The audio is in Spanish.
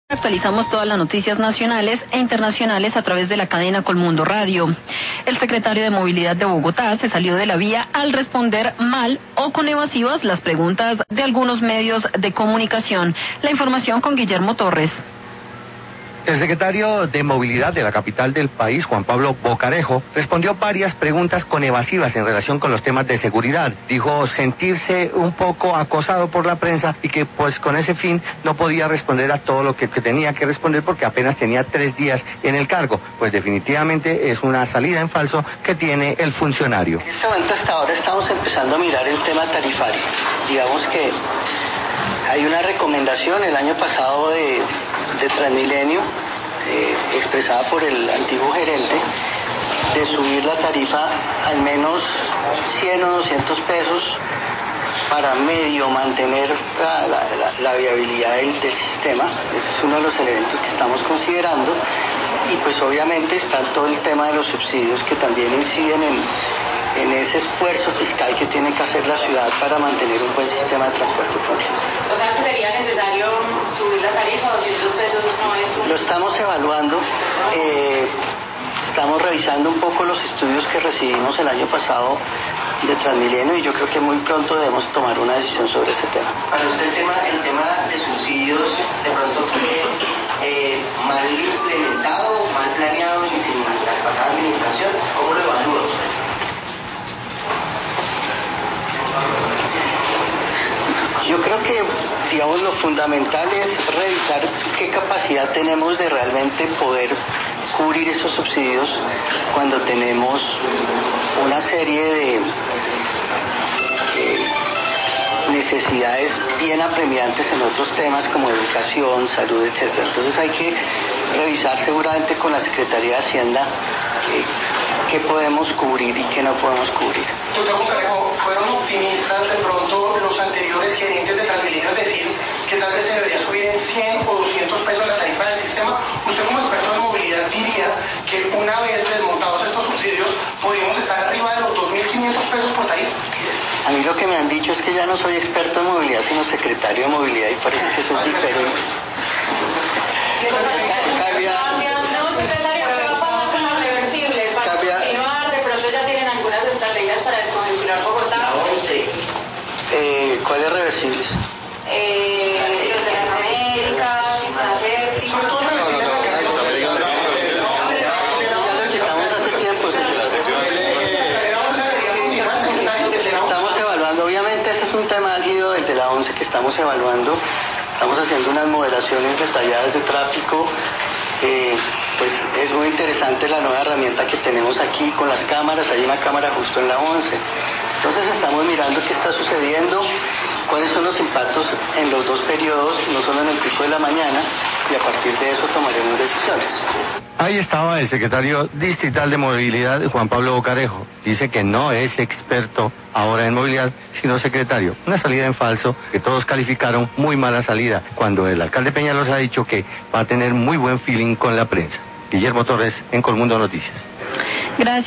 Actualizamos todas las noticias nacionales e internacionales a través de la cadena Colmundo Radio. El secretario de Movilidad de Bogotá se salió de la vía al responder mal o con evasivas las preguntas de algunos medios de comunicación. La información con Guillermo Torres. El secretario de Movilidad de la capital del país, Juan Pablo Bocarejo, respondió varias preguntas con evasivas en relación con los temas de seguridad. Dijo sentirse un poco acosado por la prensa y que pues con ese fin no podía responder a todo lo que tenía que responder porque apenas tenía 3 días en el cargo. Pues definitivamente es una salida en falso que tiene el funcionario. En este momento hasta ahora estamos empezando a mirar el tema tarifario. Digamos que hay una recomendación el año pasado de Transmilenio, expresada por el antiguo gerente, de subir la tarifa al menos 100 o 200 pesos para medio mantener la viabilidad del sistema. Ese es uno de los elementos que estamos considerando. Y pues obviamente está todo el tema de los subsidios que también inciden en ese esfuerzo fiscal que tiene que hacer la ciudad para mantener un buen sistema de transporte público. O sea, que sería necesario subir la tarifa a 200 pesos, no es un... Lo estamos evaluando, estamos revisando un poco los estudios que recibimos el año pasado de Transmilenio y yo creo que muy pronto debemos tomar una decisión sobre ese tema. Para usted el tema de subsidios de pronto fue mal implementado, mal planeado en la pasada administración, ¿cómo lo evalúa usted? Yo creo que, digamos, lo fundamental es revisar qué capacidad tenemos de realmente poder cubrir esos subsidios cuando tenemos una serie de necesidades bien apremiantes en otros temas como educación, salud, etcétera. Entonces hay que revisar seguramente con la Secretaría de Hacienda qué podemos cubrir y qué no podemos cubrir. Doctor Bocarejo, ¿fueron optimistas de pronto los anteriores gerentes de Transmilenio decir que tal vez se debería subir en 100 o 200 pesos la tarifa del sistema? Usted como experto en movilidad diría que una vez desmontados estos subsidios podríamos estar arriba de los 2.500 pesos por tarifa. A mí lo que me han dicho es que ya no soy experto en movilidad, sino secretario de movilidad y parece que eso es diferente. ¿Cuáles reversibles? Los de las Américas, hace tiempo. Estamos evaluando, obviamente este es un tema álgido desde la 11 que estamos evaluando. Estamos haciendo unas modelaciones detalladas de tráfico. Pues es muy interesante la nueva herramienta que tenemos aquí con las cámaras. Hay una cámara justo en la 11. Entonces estamos mirando qué está sucediendo, cuáles son los impactos en los dos periodos, no solo en el pico de la mañana, y a partir de eso tomaremos decisiones. Ahí estaba el secretario distrital de Movilidad, Juan Pablo Bocarejo. Dice que no es experto ahora en movilidad, sino secretario. Una salida en falso que todos calificaron muy mala salida, cuando el alcalde Peñalosa ha dicho que va a tener muy buen feeling con la prensa. Guillermo Torres, en Colmundo Noticias. Gracias.